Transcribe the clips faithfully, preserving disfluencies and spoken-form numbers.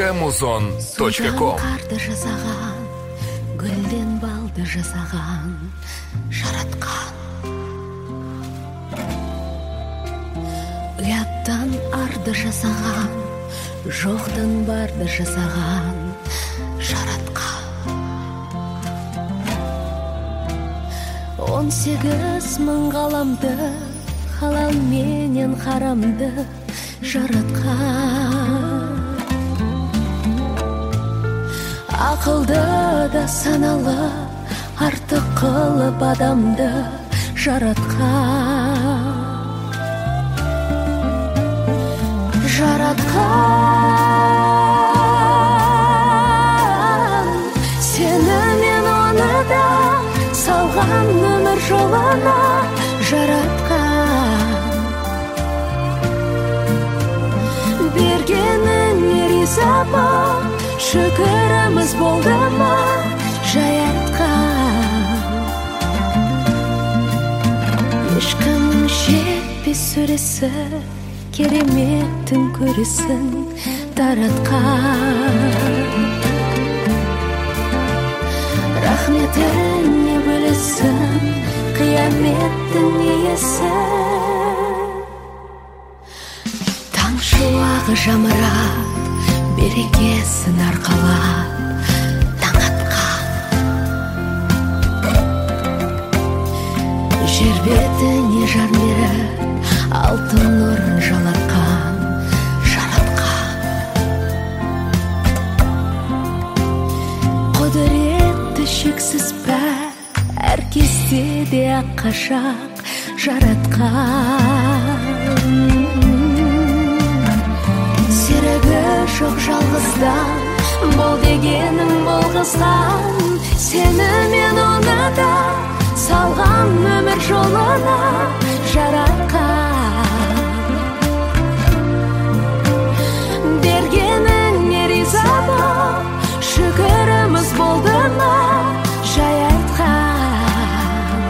точка музон точка ком. Қарды жасаған, гүлден балды жасаған, жаратқан. Ұяттан арды жасаған, жоқтан барды жасаған, жаратқан. Он сегіз мың ғаламды, халал менен харамды жаратқан. Ақылды да саналы, артық қылып адамды жаратқан. Жаратқан. Сені мен оны да салған өмір жолына жаратқан. Бергеніңе риза бол, шүкіріміз болды ма жайатқан. Ешкімнің жетпес сөресі, кереметтің көрісін таратқан. Рахметіне бөлесін, қияметтің иесі. Таң шуағы жамырап, берекесін арқалап таң атқан. Жер бетіне жар беріп, алтын нұрын жалатқан, жаратқан. Құдіретті шексіз бәр, әр кезде де аққашақ жаратқан. Серігі жоқ жалғыздан, бол дегенің болғызған. Сені мен оны да салған өмір жолына жаратқан. Бергеніңе риза бол, шүкіріміз болды ма жайатқан.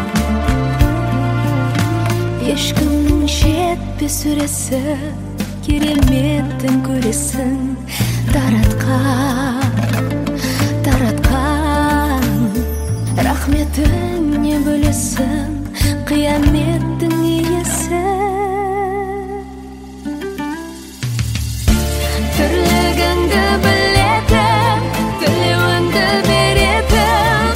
Ешкімнің жетпес өресі, кереметтің көресін таратқан. Таратқан. Рахметіне бөлесін, қияметтің иесі. Түрлігіңді білетін, тілеуіңді беретін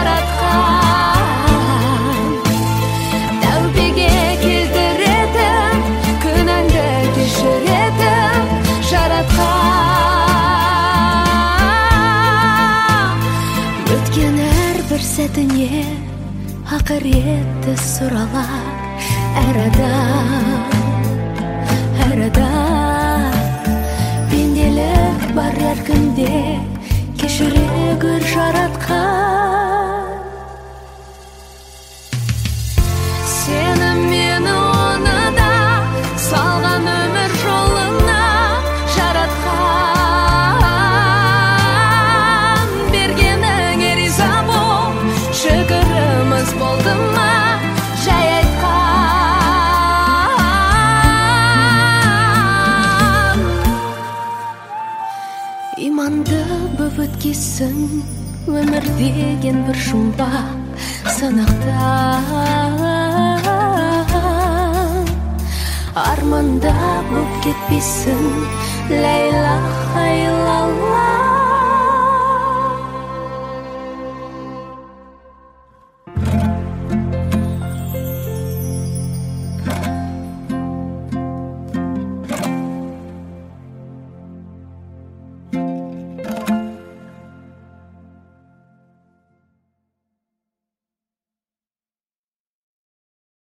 жаратқан. Тәубеге келтіретін, күнәңді кешіретін жаратқан. Өткен әрбір сәтіне ақыретті сұралар әр адам. Әр адам. Пенделік бар әркімде, кешіре гөр жаратқан. Сені мен оны да салған өмір жолына жаратқан. Бергеніңе риза бол, шүкіріміз болды ма жайатқан. Иманды бүп өткесін, өмір деген бір жұмбақ санақтан. Арманда боп кетпесін, ла илаха илlallah.